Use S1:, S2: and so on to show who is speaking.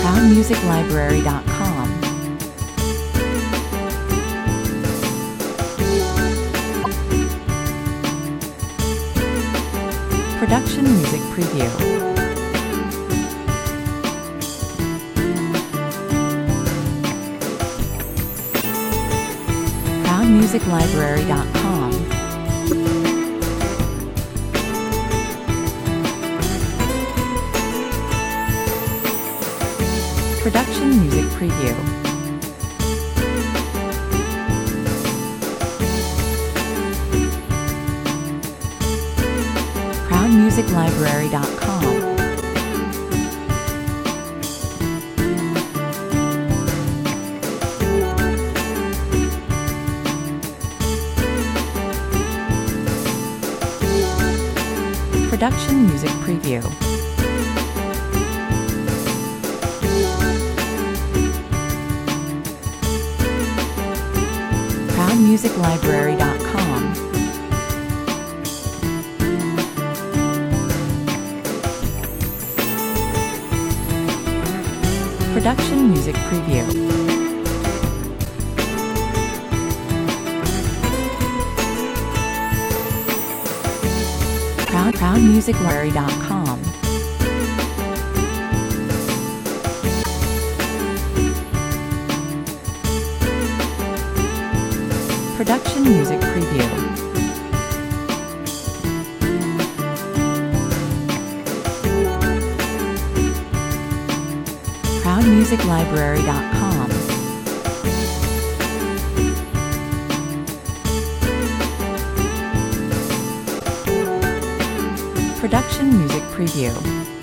S1: ProudMusicLibrary.com. Production Music Preview. ProudMusicLibrary.com. Production Music Preview. ProudMusicLibrary.com. Production Music Preview. ProudMusicLibrary.com. Production Music Preview. ProudMusicLibrary.com. Production Music Preview. ProudMusicLibrary.com. Production Music Preview.